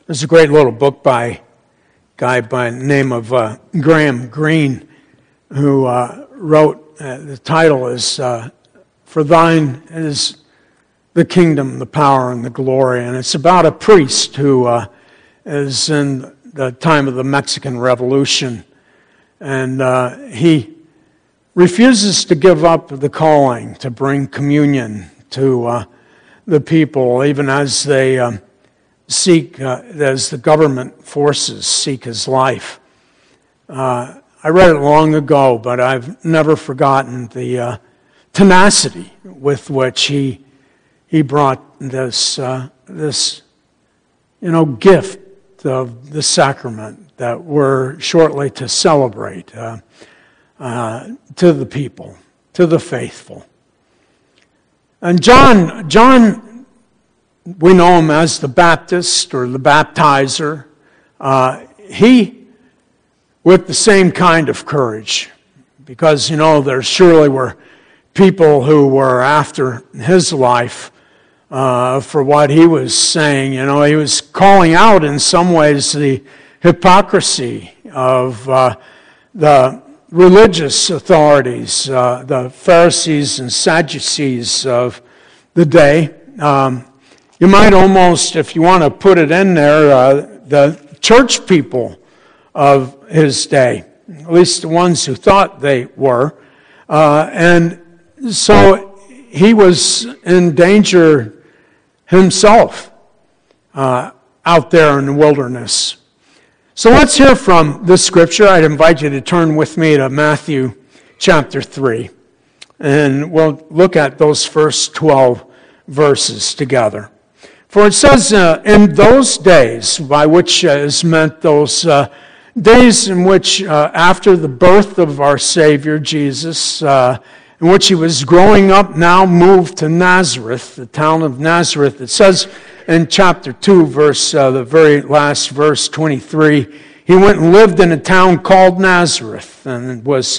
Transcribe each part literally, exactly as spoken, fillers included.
There's a great little book by a guy by the name of uh, Graham Greene, who uh, wrote, uh, the title is, uh, For Thine is the Kingdom, the Power, and the Glory. And it's about a priest who uh, is in the time of the Mexican Revolution. And uh, he refuses to give up the calling to bring communion to uh, the people, even as they um, seek, uh, as the government forces seek his life. Uh, I read it long ago, but I've never forgotten the uh, tenacity with which he he brought this uh, this you know gift of the sacrament that we're shortly to celebrate uh, uh, to the people, to the faithful. And John, John. We know him as the Baptist or the baptizer. Uh, he, with the same kind of courage, because, you know, there surely were people who were after his life uh, for what he was saying. You know, he was calling out in some ways the hypocrisy of uh, the religious authorities, uh, the Pharisees and Sadducees of the day. Um, You might almost, if you want to put it in there, uh, the church people of his day, at least the ones who thought they were. Uh, and so he was in danger himself uh, out there in the wilderness. So let's hear from this scripture. I'd invite you to turn with me to Matthew chapter three. And we'll look at those first twelve verses together. For it says, uh, in those days, by which uh, is meant those uh, days in which, uh, after the birth of our Savior Jesus, uh, in which he was growing up, now moved to Nazareth, the town of Nazareth. It says in chapter two, verse, uh, the very last verse, twenty-three, he went and lived in a town called Nazareth, and was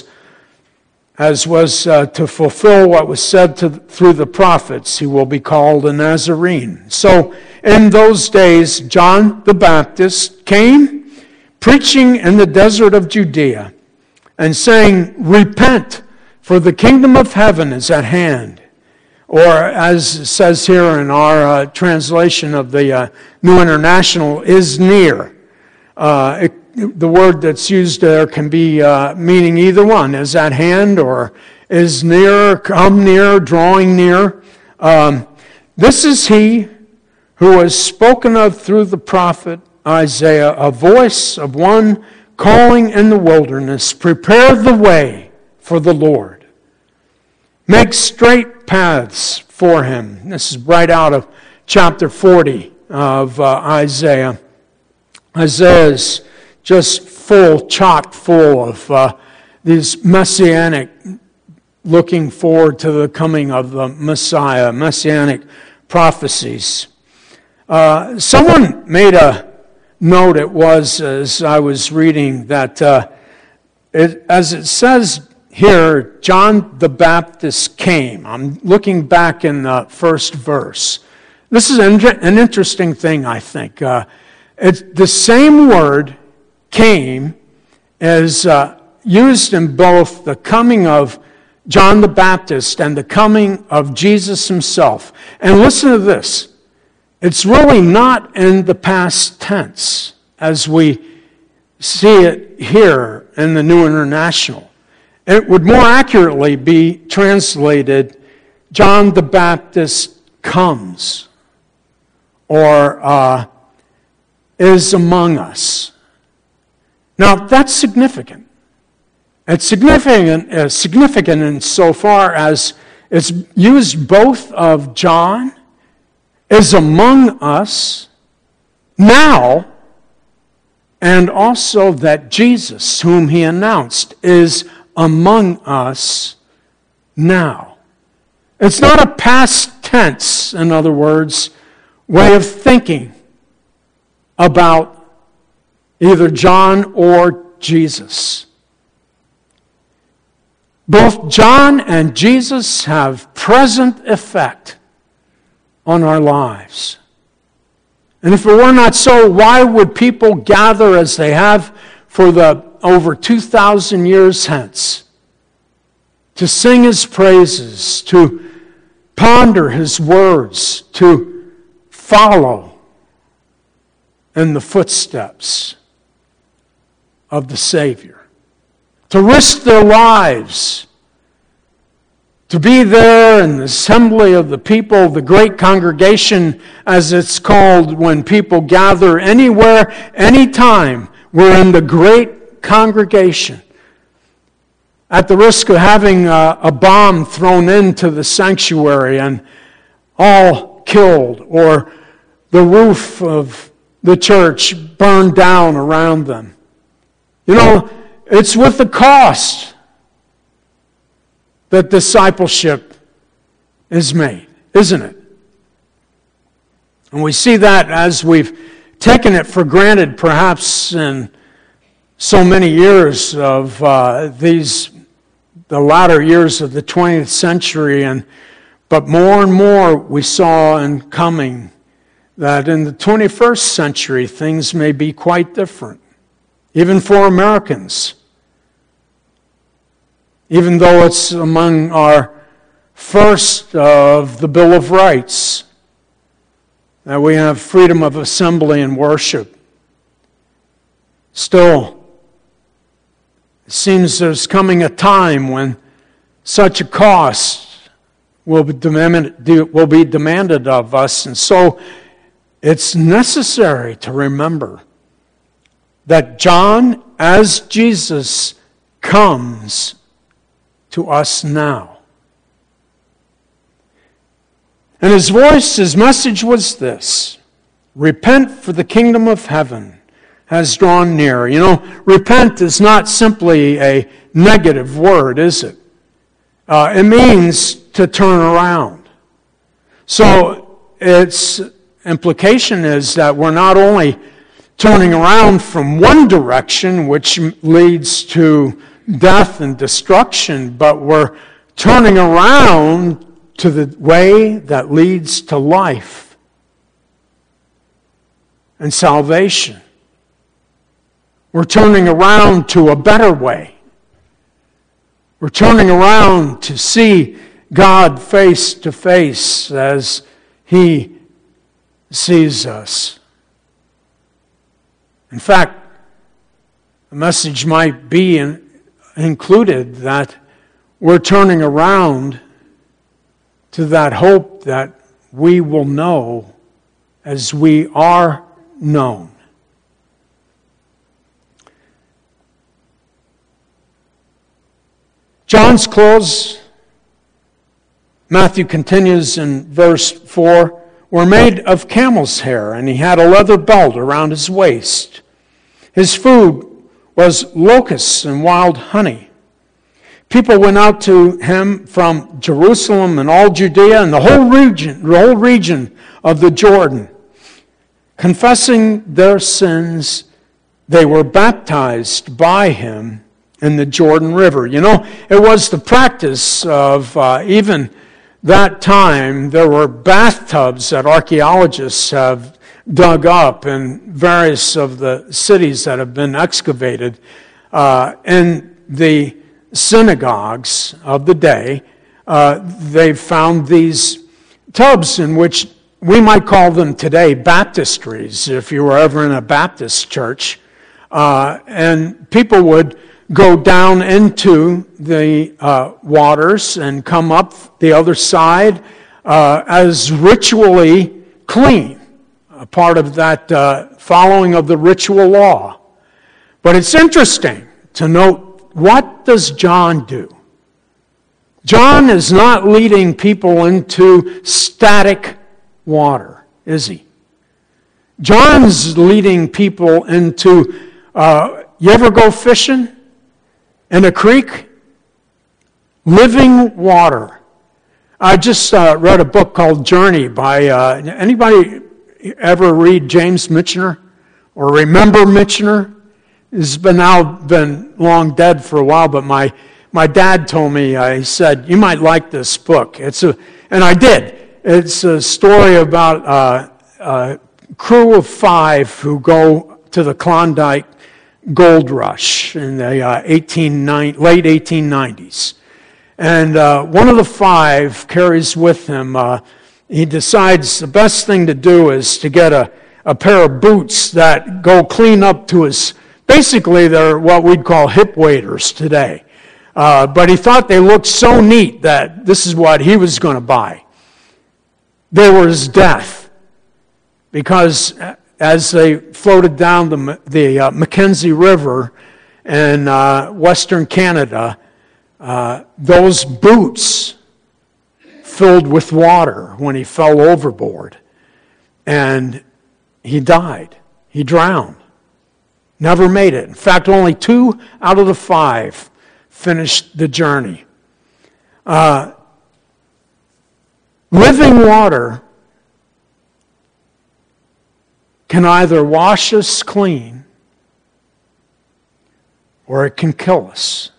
as was uh, to fulfill what was said to, through the prophets, he will be called a Nazarene. So in those days, John the Baptist came preaching in the desert of Judea and saying, repent, for the kingdom of heaven is at hand. Or as it says here in our uh, translation of the uh, New International, is near. Uh, it, The word that's used there can be uh, meaning either one, is at hand or is near, come near, drawing near. Um, this is he who was spoken of through the prophet Isaiah, a voice of one calling in the wilderness, prepare the way for the Lord. Make straight paths for him. This is right out of chapter forty of uh, Isaiah. Isaiah is just full, chock full of uh, these messianic, looking forward to the coming of the Messiah, messianic prophecies. Uh, someone made a note, it was as I was reading, that uh, it, as it says here, John the Baptist came. I'm looking back in the first verse. This is an, an interesting thing, I think. Uh, it's the same word, came, is uh, used in both the coming of John the Baptist and the coming of Jesus himself. And listen to this. It's really not in the past tense as we see it here in the New International. It would more accurately be translated, John the Baptist comes, or uh, is among us. Now, that's significant. It's significant, uh, significant insofar as it's used both of John is among us now, and also that Jesus, whom he announced, is among us now. It's not a past tense, in other words, way of thinking about either John or Jesus. Both John and Jesus have present effect on our lives. And if it were not so, why would people gather as they have for the over two thousand years hence to sing his praises, to ponder his words, to follow in the footsteps of the Savior, to risk their lives, to be there in the assembly of the people, the great congregation, as it's called when people gather anywhere, anytime. We're in the great congregation. At the risk of having a, a bomb thrown into the sanctuary and all killed, or the roof of the church burned down around them. You know, it's with the cost that discipleship is made, isn't it? And we see that as we've taken it for granted, perhaps in so many years of uh, these, the latter years of the twentieth century, and but more and more we saw in coming that in the twenty-first century things may be quite different, even for Americans. Even though it's among our first of the Bill of Rights, that we have freedom of assembly and worship. Still, it seems there's coming a time when such a cost will be demanded, will be demanded of us, and so it's necessary to remember that John, as Jesus, comes to us now. And his voice, his message was this: repent, for the kingdom of heaven has drawn near. You know, repent is not simply a negative word, is it? Uh, it means to turn around. So its implication is that we're not only turning around from one direction, which leads to death and destruction, but we're turning around to the way that leads to life and salvation. We're turning around to a better way. We're turning around to see God face to face as He sees us. In fact, the message might be in included that we're turning around to that hope that we will know as we are known. John's clothes, Matthew continues in verse four, were made of camel's hair, and he had a leather belt around his waist. His food was locusts and wild honey. People went out to him from Jerusalem and all Judea and the whole region, the whole region of the Jordan. Confessing their sins, they were baptized by him in the Jordan River. You know, it was the practice of uh, even that time. There were bathtubs that archaeologists have dug up in various of the cities that have been excavated. Uh, in the synagogues of the day, uh, they found these tubs in which we might call them today baptistries, if you were ever in a Baptist church. Uh, and people would go down into the uh, waters and come up the other side uh, as ritually clean, a part of that uh, following of the ritual law. But it's interesting to note, what does John do? John is not leading people into static water, is he? John's leading people into, uh, you ever go fishing in a creek? Living water. I just uh, read a book called Journey by, uh, anybody ever read James Michener or remember Michener? He's been now been long dead for a while, but my my dad told me, uh, he said, you might like this book. It's a, and I did. It's a story about uh, uh, crew of five who go to the Klondike Gold Rush in the uh, eighteen ninety, late eighteen nineties. And uh, one of the five carries with him, uh, he decides the best thing to do is to get a, a pair of boots that go clean up to his, basically they're what we'd call hip waders today. Uh, but he thought they looked so neat that this is what he was going to buy. They were his death, because as they floated down the, the uh, Mackenzie River in uh, Western Canada, uh, those boots filled with water when he fell overboard. And he died. He drowned. Never made it. In fact, only two out of the five finished the journey. Uh, living water can either wash us clean or it can kill us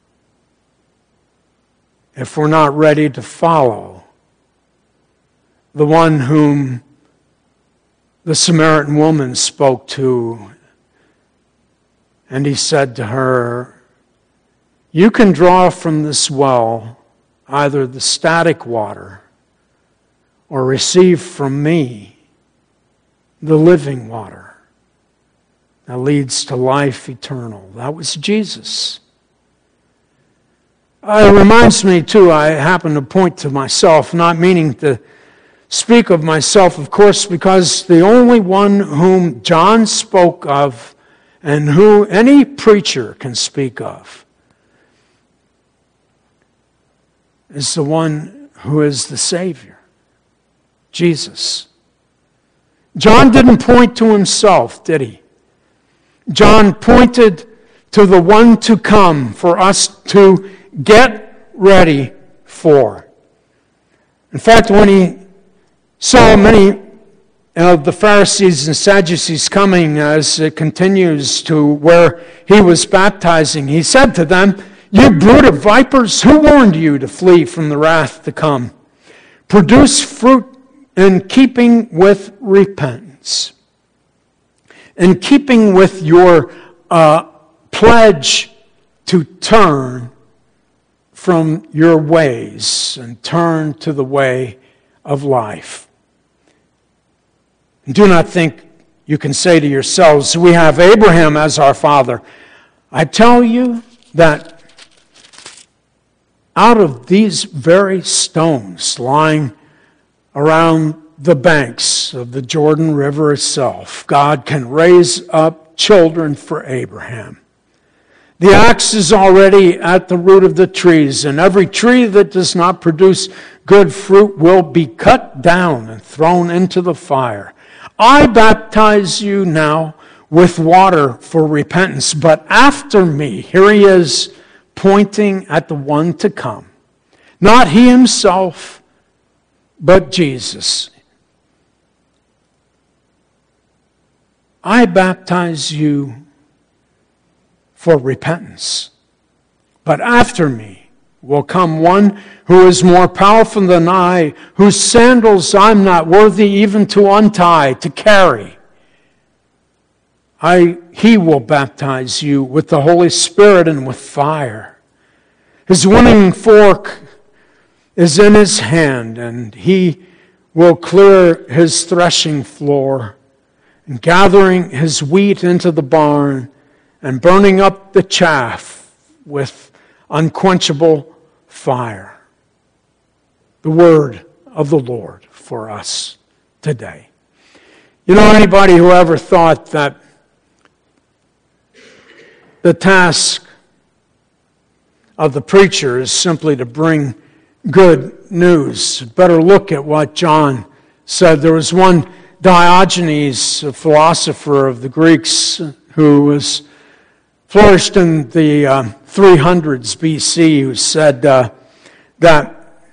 if we're not ready to follow the one whom the Samaritan woman spoke to. And he said to her, "You can draw from this well either the static water or receive from me the living water that leads to life eternal." That was Jesus. Uh, it reminds me, too, I happen to point to myself, not meaning to speak of myself, of course, because the only one whom John spoke of and who any preacher can speak of is the one who is the Savior, Jesus. John didn't point to himself, did he? John pointed to the one to come for us to get ready for. In fact, when he saw many of the Pharisees and Sadducees coming as it continues to where he was baptizing, he said to them, "You brood of vipers, who warned you to flee from the wrath to come? Produce fruit in keeping with repentance, in keeping with your uh, pledge to turn from your ways and turn to the way of life." Do not think you can say to yourselves, "We have Abraham as our father." I tell you that out of these very stones lying around the banks of the Jordan River itself, God can raise up children for Abraham. The axe is already at the root of the trees, and every tree that does not produce good fruit will be cut down and thrown into the fire. I baptize you now with water for repentance, but after me, here he is pointing at the one to come. Not he himself, but Jesus. I baptize you for repentance, but after me will come one who is more powerful than I, whose sandals I'm not worthy even to untie, to carry. I, he will baptize you with the Holy Spirit and with fire. His winnowing fork is in his hand, and he will clear his threshing floor, and gathering his wheat into the barn, and burning up the chaff with unquenchable fire. The word of the Lord for us today. You know, anybody who ever thought that the task of the preacher is simply to bring good news, better look at what John said. There was one Diogenes, a philosopher of the Greeks, who was flourished in the uh, three hundreds B C, who said uh, that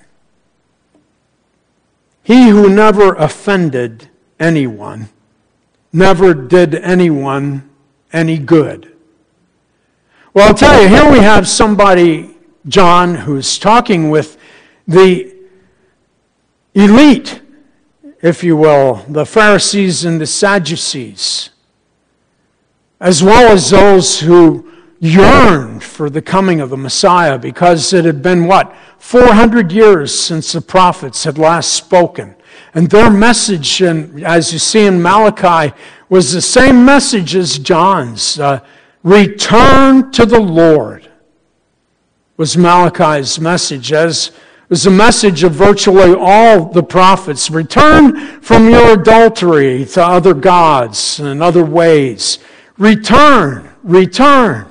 he who never offended anyone never did anyone any good. Well, I'll tell you, here we have somebody, John, who's talking with the elite if you will, the Pharisees and the Sadducees, as well as those who yearned for the coming of the Messiah, because it had been, what, four hundred years since the prophets had last spoken. And their message, and as you see in Malachi, was the same message as John's. Uh, Return to the Lord was Malachi's message, as was the message of virtually all the prophets. Return from your adultery to other gods and other ways. Return, return.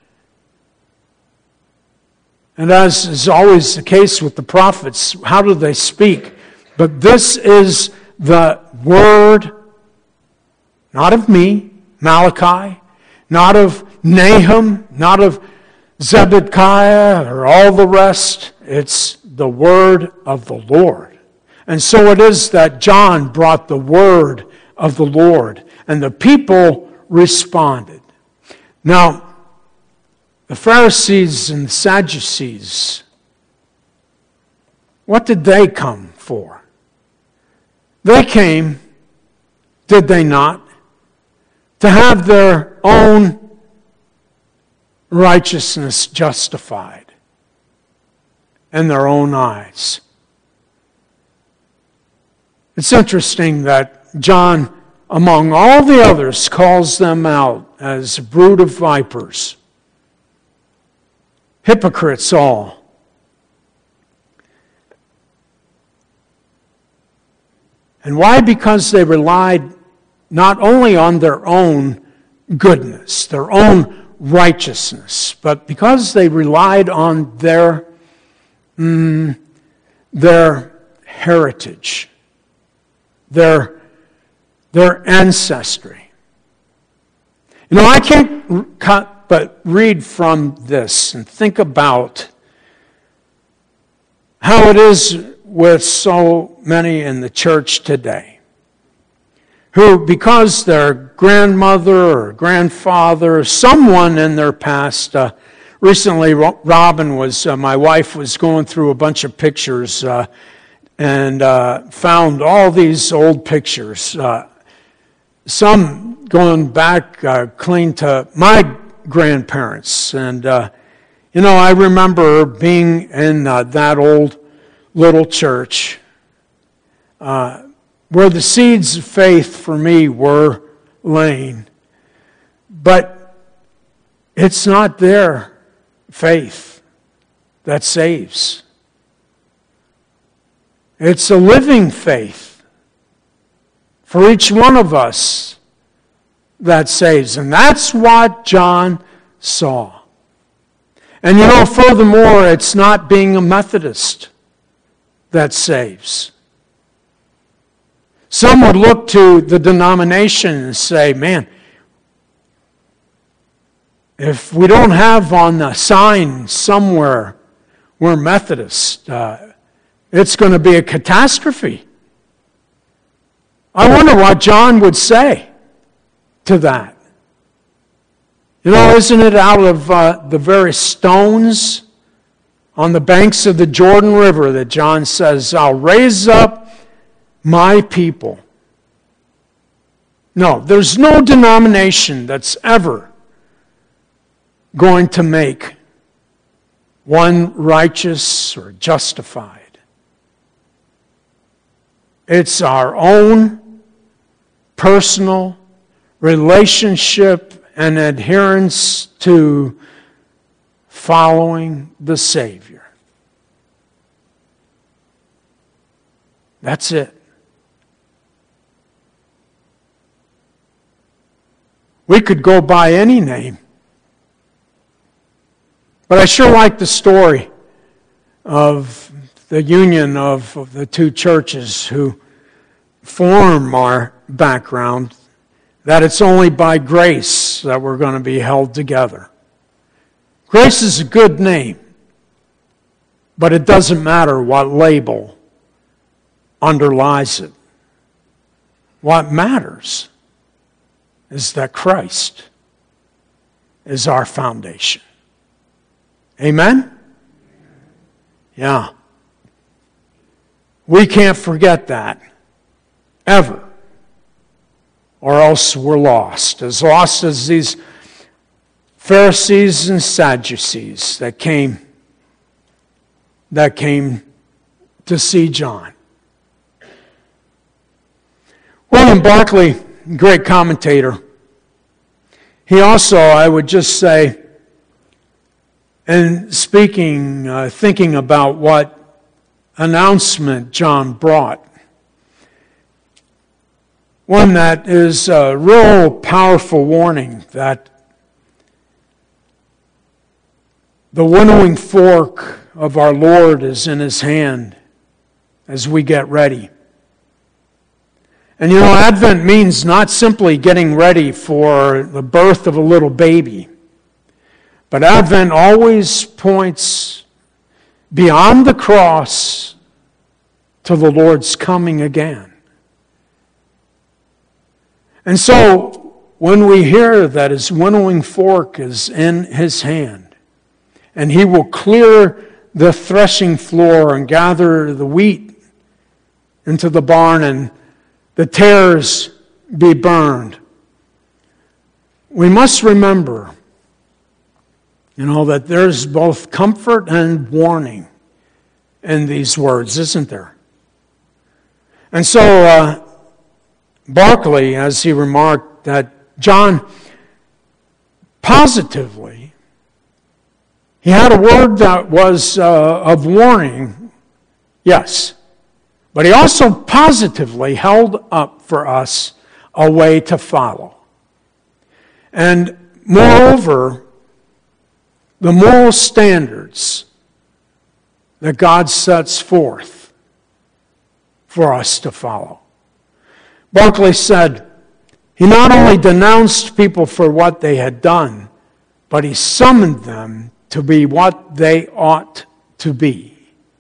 And as is always the case with the prophets, how do they speak? But this is the word, not of me, Malachi, not of Nahum, not of Zedekiah or all the rest. It's the word of the Lord. And so it is that John brought the word of the Lord, and the people responded. Now, the Pharisees and the Sadducees, what did they come for? They came, did they not, to have their own righteousness justified in their own eyes. It's interesting that John, among all the others, calls them out as a brood of vipers. Hypocrites all. And why? Because they relied not only on their own goodness, their own righteousness, but because they relied on their, mm, their heritage, their, their ancestry. You know, I can't cut but read from this and think about how it is with so many in the church today who, because their grandmother or grandfather, someone in their past, uh, recently Robin was, uh, my wife was going through a bunch of pictures uh, and uh, found all these old pictures, uh, some going back uh, clean to my grandparents. And, uh, you know, I remember being in uh, that old little church uh, where the seeds of faith for me were laying. But it's not their faith that saves. It's a living faith for each one of us that saves. And that's what John saw. And you know, furthermore, it's not being a Methodist that saves. Some would look to the denomination and say, man, if we don't have on the sign somewhere we're Methodist, uh, it's going to be a catastrophe. I wonder what John would say to that. You know, isn't it out of uh, the very stones on the banks of the Jordan River that John says, I'll raise up my people. No, there's no denomination that's ever going to make one righteous or justified. It's our own personal relationship and adherence to following the Savior. That's it. We could go by any name. But I sure like the story of the union of, of the two churches who form our background, that it's only by grace that we're going to be held together. Grace is a good name, but it doesn't matter what label underlies it. What matters is that Christ is our foundation. Amen? Yeah. We can't forget that. ever. Or else we're lost. As lost as these Pharisees and Sadducees that came, that came to see John. William Barclay, great commentator, he also, I would just say, in speaking, uh, thinking about what announcement John brought, one that is a real powerful warning that the winnowing fork of our Lord is in His hand as we get ready. And you know, Advent means not simply getting ready for the birth of a little baby, but Advent always points beyond the cross to the Lord's coming again. And so, when we hear that His winnowing fork is in His hand, and He will clear the threshing floor and gather the wheat into the barn and the tares be burned, we must remember, you know, that there's both comfort and warning in these words, isn't there? And so, uh, Barclay, as he remarked, that John positively, he had a word that was uh, of warning, yes, but he also positively held up for us a way to follow. And moreover, the moral standards that God sets forth for us to follow. Barclay said, he not only denounced people for what they had done, but he summoned them to be what they ought to be.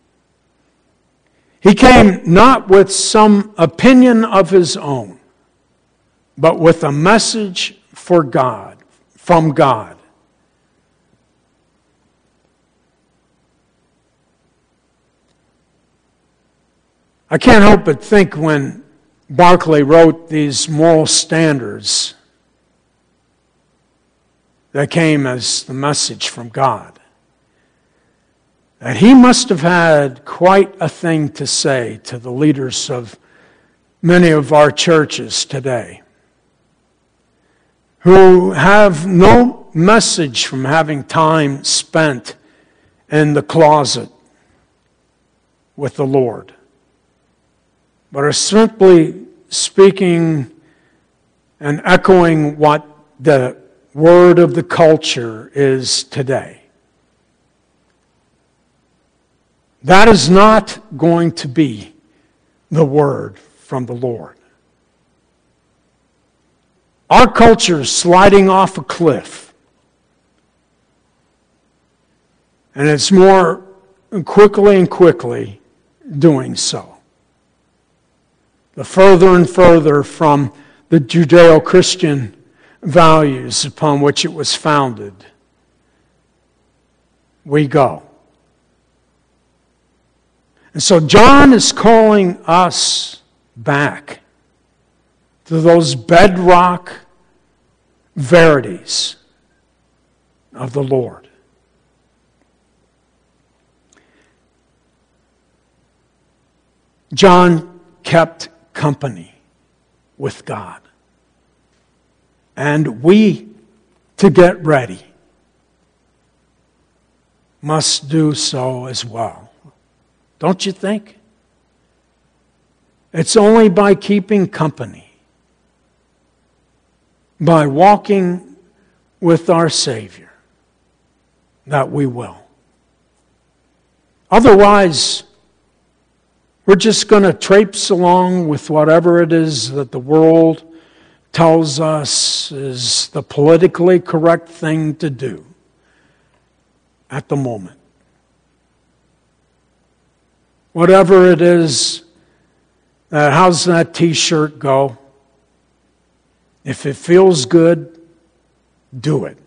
He came not with some opinion of his own, but with a message for God, from God. I can't help but think when Barclay wrote these moral standards that came as the message from God, that he must have had quite a thing to say to the leaders of many of our churches today, who have no message from having time spent in the closet with the Lord, but are simply speaking and echoing what the word of the culture is today. That is not going to be the word from the Lord. Our culture is sliding off a cliff, and it's more quickly and quickly doing so. The further and further from the Judeo-Christian values upon which it was founded we go. And so John is calling us back to those bedrock verities of the Lord. John kept company with God. And we, to get ready, must do so as well. Don't you think? It's only by keeping company, by walking with our Savior, that we will. Otherwise, we're just going to traipse along with whatever it is that the world tells us is the politically correct thing to do at the moment. Whatever it is, uh, how's that t-shirt go? If it feels good, do it.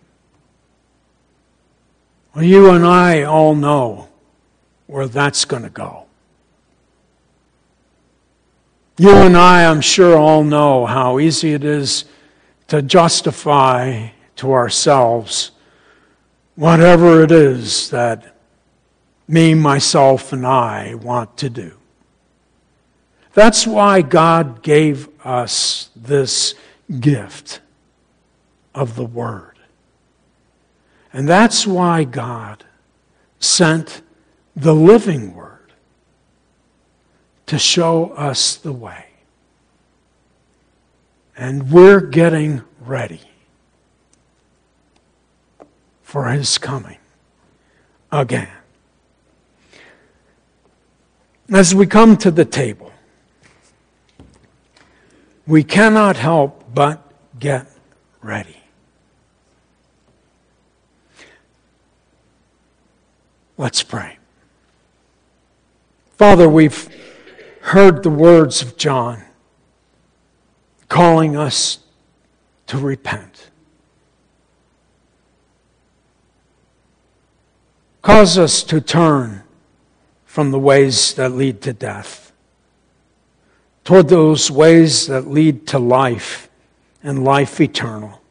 Well, you and I all know where that's going to go. You and I, I'm sure, all know how easy it is to justify to ourselves whatever it is that me, myself, and I want to do. That's why God gave us this gift of the Word. And that's why God sent the living Word to show us the way. And we're getting ready for His coming again. As we come to the table, we cannot help but get ready. Let's pray. Father, we've heard the words of John calling us to repent. Cause us to turn from the ways that lead to death toward those ways that lead to life and life eternal.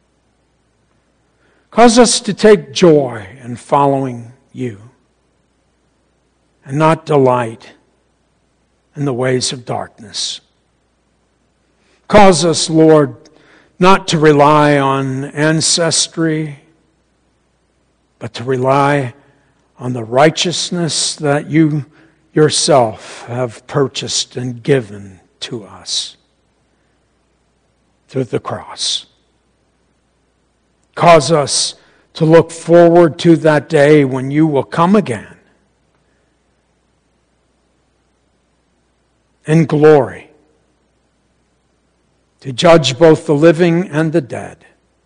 Cause us to take joy in following you and not delight in the ways of darkness. Cause us, Lord, not to rely on ancestry, but to rely on the righteousness that you yourself have purchased and given to us through the cross. Cause us to look forward to that day when you will come again in glory to judge both the living and the dead.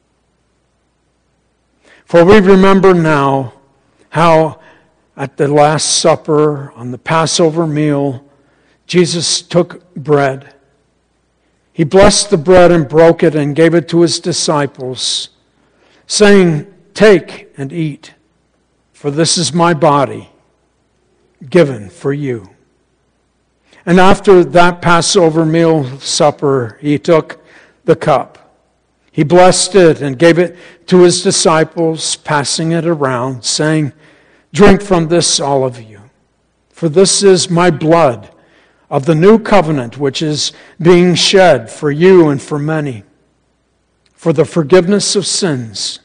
For we remember now how at the Last Supper, on the Passover meal, Jesus took bread. He blessed the bread and broke it and gave it to His disciples, saying, "Take and eat, for this is my body given for you." And after that Passover meal supper, He took the cup. He blessed it and gave it to His disciples, passing it around, saying, "Drink from this, all of you, for this is my blood of the new covenant, which is being shed for you and for many, for the forgiveness of sins.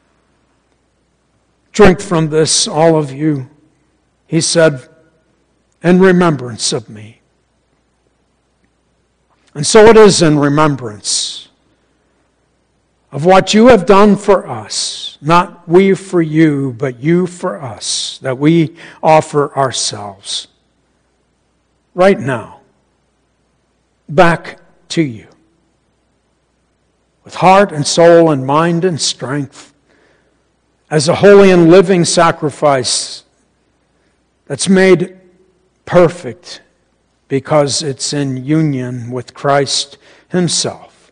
Drink from this, all of you," He said, "in remembrance of me." And so it is in remembrance of what you have done for us, not we for you, but you for us, that we offer ourselves right now back to you with heart and soul and mind and strength as a holy and living sacrifice that's made perfect because it's in union with Christ Himself.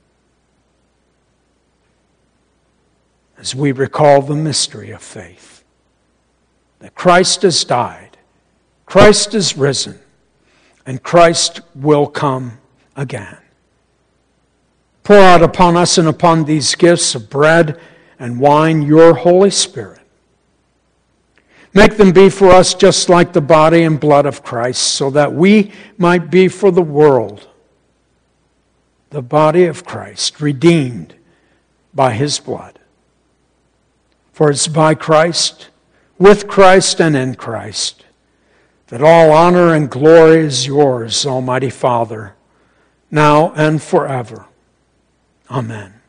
As we recall the mystery of faith, that Christ has died, Christ is risen, and Christ will come again. Pour out upon us and upon these gifts of bread and wine your Holy Spirit. Make them be for us just like the body and blood of Christ, so that we might be for the world the body of Christ, redeemed by His blood. For it's by Christ, with Christ, and in Christ, that all honor and glory is yours, Almighty Father, now and forever. Amen.